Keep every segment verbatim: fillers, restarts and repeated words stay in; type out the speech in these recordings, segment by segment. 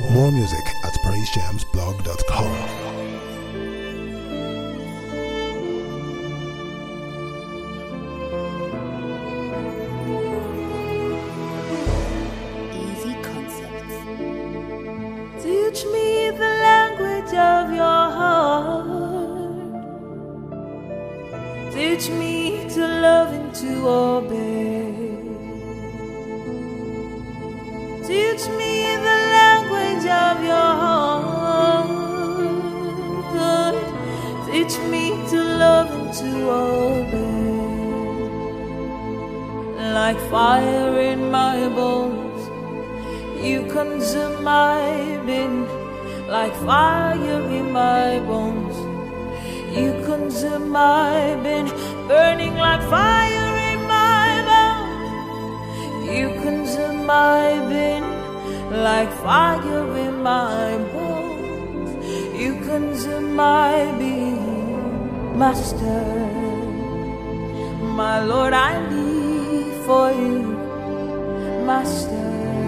More music at praise jams blog dot com. Teach me the language of your heart. Teach me to love and to obey. Teach me the language of your heart. Teach me to love and to obey. Like fire in my bones, you consume my being. Like fire in my bones, you consume my being. Burning like fire in my bones, you consume my being. Like fire in my bones, you consume my being. Master, my Lord, I live for you. Master,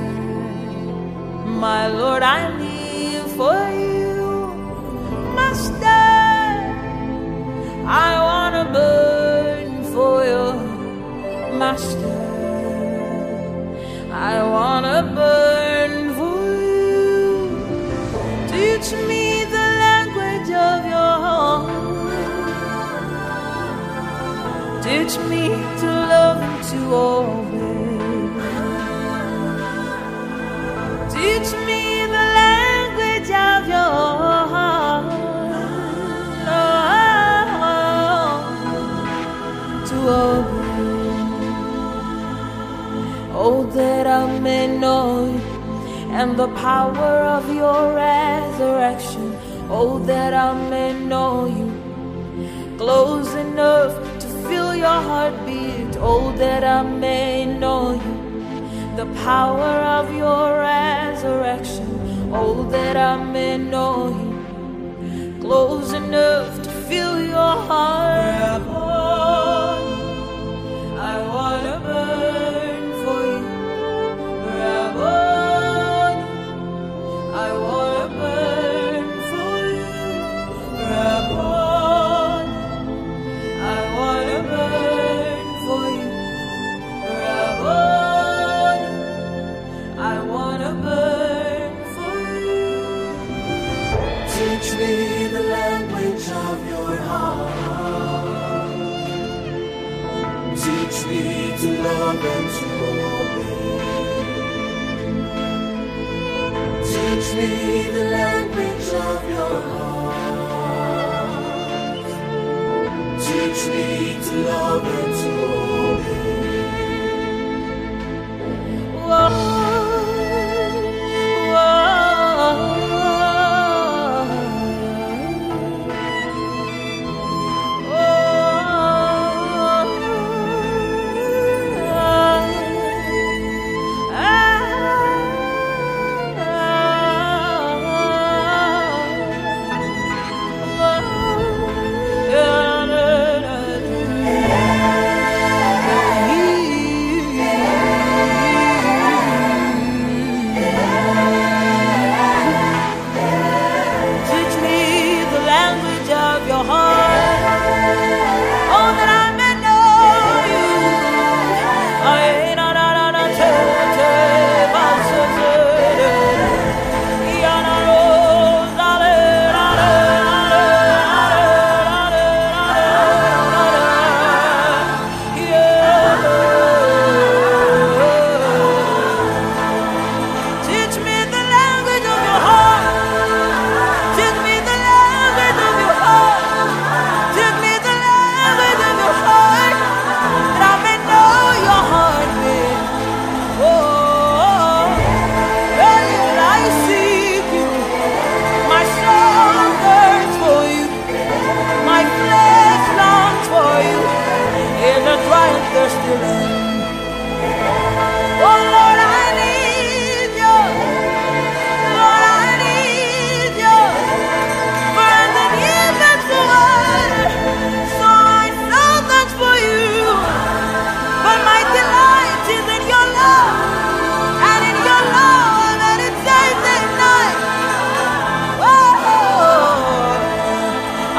my Lord, I live for you. Master, I wanna burn for you. Master, I wanna burn for you. Teach me the language of your heart. Teach me to love and to obey. Teach me the language of your heart, oh, to obey. Oh, that I may know you and the power of your resurrection. Oh, that I may know you close enough to feel your heartbeat. Oh, that I may know you, the power of your resurrection. Oh, that I may know you close enough to feel your heart. I wanna burn for you, Rabboni. I wanna burn for you, Rabboni. I wanna burn for you, Rabboni. I wanna burn for you. Teach me the language of your heart. Teach me to love and to obey. Teach me the language of your heart. Teach me to love and to obey. Whoa.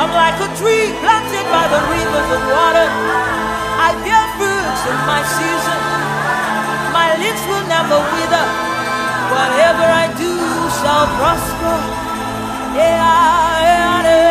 I'm like a tree planted by the rivers of water. I bear fruits in my season. My lips will never wither. Whatever I do shall prosper. Yeah, yeah, yeah.